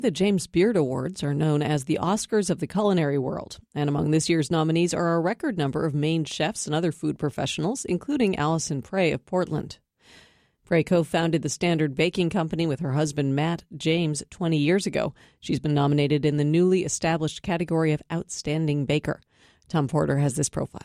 The James Beard Awards are known as the Oscars of the culinary world, and among this year's nominees are a record number of Maine chefs and other food professionals, including Alison Prey of Portland. Prey co-founded the Standard Baking Company with her husband Matt James 20 years ago. She's been nominated in the newly established category of Outstanding Baker. Tom Porter has this profile.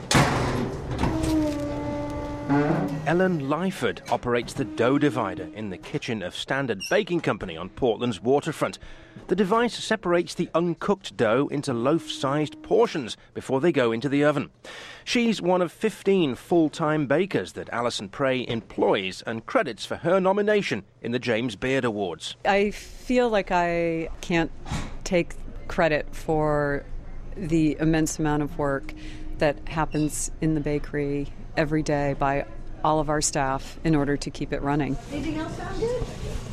Ellen Lyford operates the dough divider in the kitchen of Standard Baking Company on Portland's waterfront. The device separates the uncooked dough into loaf-sized portions before they go into the oven. She's one of 15 full-time bakers that Alison Prey employs and credits for her nomination in the James Beard Awards. I feel like I can't take credit for the immense amount of work that happens in the bakery every day by all of our staff in order to keep it running. Anything else sound good?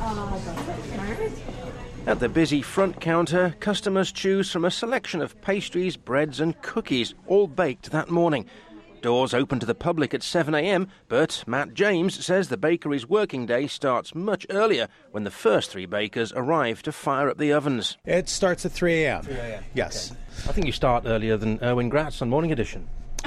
At the busy front counter, customers choose from a selection of pastries, breads and cookies, all baked that morning. Doors open to the public at 7 a.m, but Matt James says the bakery's working day starts much earlier when the first three bakers arrive to fire up the ovens. It starts at 3 a.m. 3 a.m. Yes. Okay. I think you start earlier than Erwin Gratz on Morning Edition.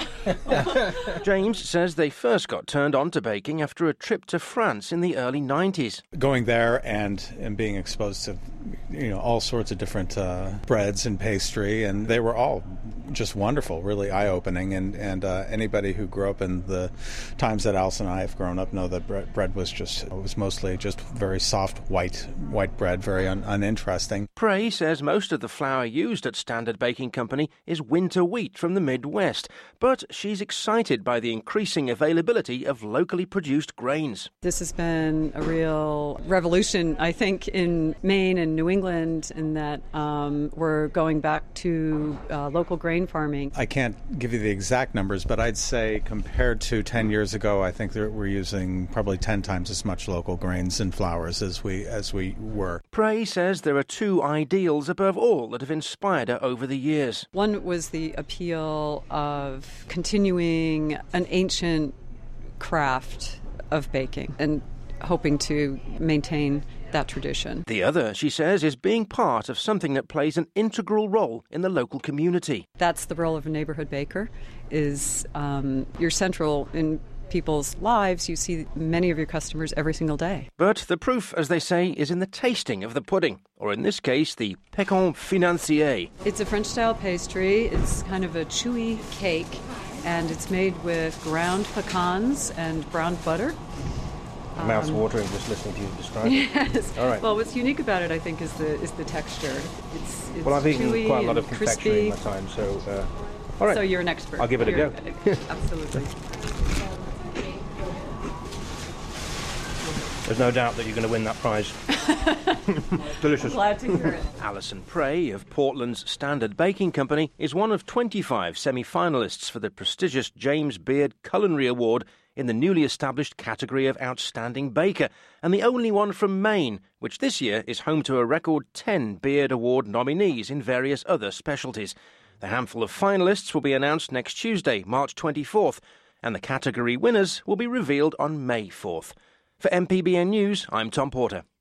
James says they first got turned on to baking after a trip to France in the early 90s. Going there and being exposed to all sorts of different breads and pastry, and they were all just wonderful, really eye-opening, and anybody who grew up in the times that Alice and I have grown up know that bread was mostly just very soft white bread, very uninteresting. Prey says most of the flour used at Standard Baking Company is winter wheat from the Midwest, but she's excited by the increasing availability of locally produced grains. This has been a real revolution, I think, in Maine and New England, in that we're going back to local grain farming. I can't give you the exact numbers, but I'd say compared to 10 years ago, I think that we're using probably 10 times as much local grains and flours as we were. Prey says there are two ideals above all that have inspired her over the years. One was the appeal of continuing an ancient craft of baking and hoping to maintain that tradition. The other, she says, is being part of something that plays an integral role in the local community. That's the role of a neighborhood baker, is you're central in people's lives. You see many of your customers every single day. But the proof, as they say, is in the tasting of the pudding, or in this case, the pécan financier. It's a French-style pastry. It's kind of a chewy cake, and it's made with ground pecans and browned butter. Mouth's watering just listening to you describe it. Yes. All right. Well, what's unique about it, I think, is the texture. It's well, I've eaten chewy quite a lot of and confectionery in crispy. my time, so all right. So you're an expert. I'll give it a go. Absolutely. There's no doubt that you're going to win that prize. Delicious. Glad to hear it. Alison Prey of Portland's Standard Baking Company is one of 25 semi-finalists for the prestigious James Beard Culinary Award in the newly established category of Outstanding Baker, and the only one from Maine, which this year is home to a record 10 Beard Award nominees in various other specialties. The handful of finalists will be announced next Tuesday, March 24th, and the category winners will be revealed on May 4th. For MPBN News, I'm Tom Porter.